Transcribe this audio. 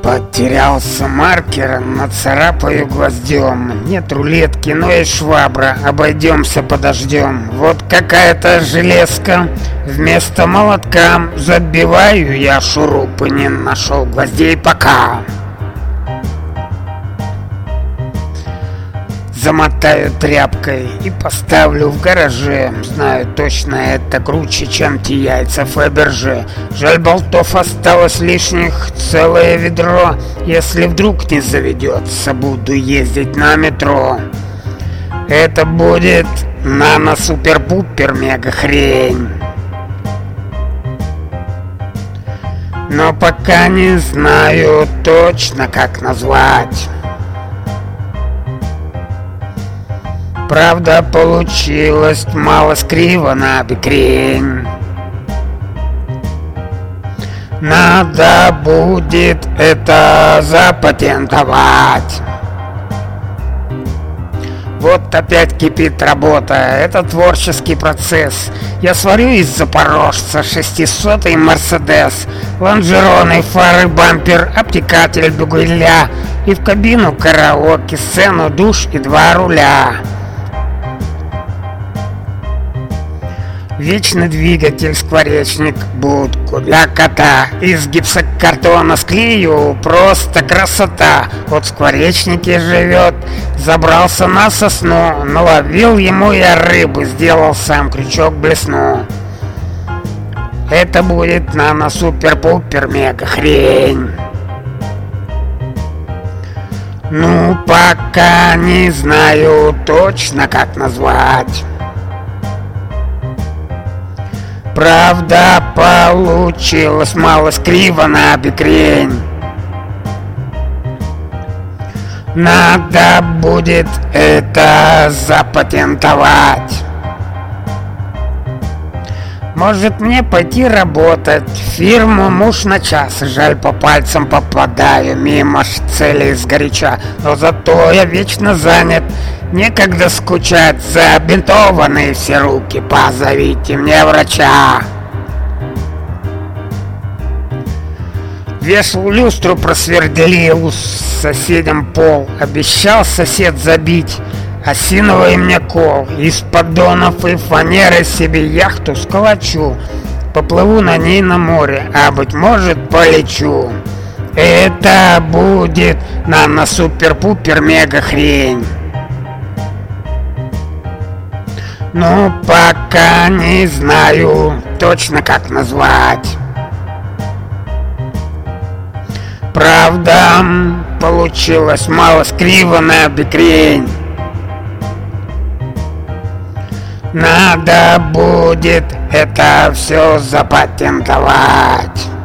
Потерялся маркер, нацарапаю гвоздем. Нет рулетки, но и швабра, обойдемся подождем. Вот какая-то железка, вместо молотка забиваю я шурупы, не нашел гвоздей пока. Замотаю тряпкой и поставлю в гараже. Знаю точно, это круче, чем те яйца Фаберже. Жаль, болтов осталось лишних целое ведро. Если вдруг не заведется, буду ездить на метро. Это будет нано-супер-пупер-мега-хрень. Но пока не знаю точно, как назвать. Правда, получилось мало скриво на бекрень. Надо будет это запатентовать. Вот опять кипит работа, это творческий процесс. Я сварю из запорожца 600-й Мерседес, лонжероны, фары, бампер, обтекатель бюгеля и в кабину караоке, сцену, душ и 2 руля. Вечный двигатель, скворечник, будку для кота. Из гипсокартона склею, просто красота. Вот в скворечнике живет, забрался на сосну. Наловил ему я рыбы, сделал сам крючок блесну. Это будет нано-супер-пупер-мега-хрень. Ну, пока не знаю точно, как назвать. Правда, получилось мало скриво на бекрень. Надо будет это запатентовать. Может, мне пойти работать в фирму «Муж на час». Жаль, по пальцам попадаю мимо целей сгоряча. Но зато я вечно занят, некогда скучать. Забинтованы все руки, позовите мне врача. Вешал люстру, просверделил соседям пол. Обещал сосед забить осиновый мне кол. Из поддонов и фанеры себе яхту сколочу. Поплыву на ней на море, а быть может полечу. Это будет нано-супер-пупер-мега-хрень. Ну, пока не знаю точно, как назвать. Правда, получилось мало скриво на бекрень. Надо будет это все запатентовать.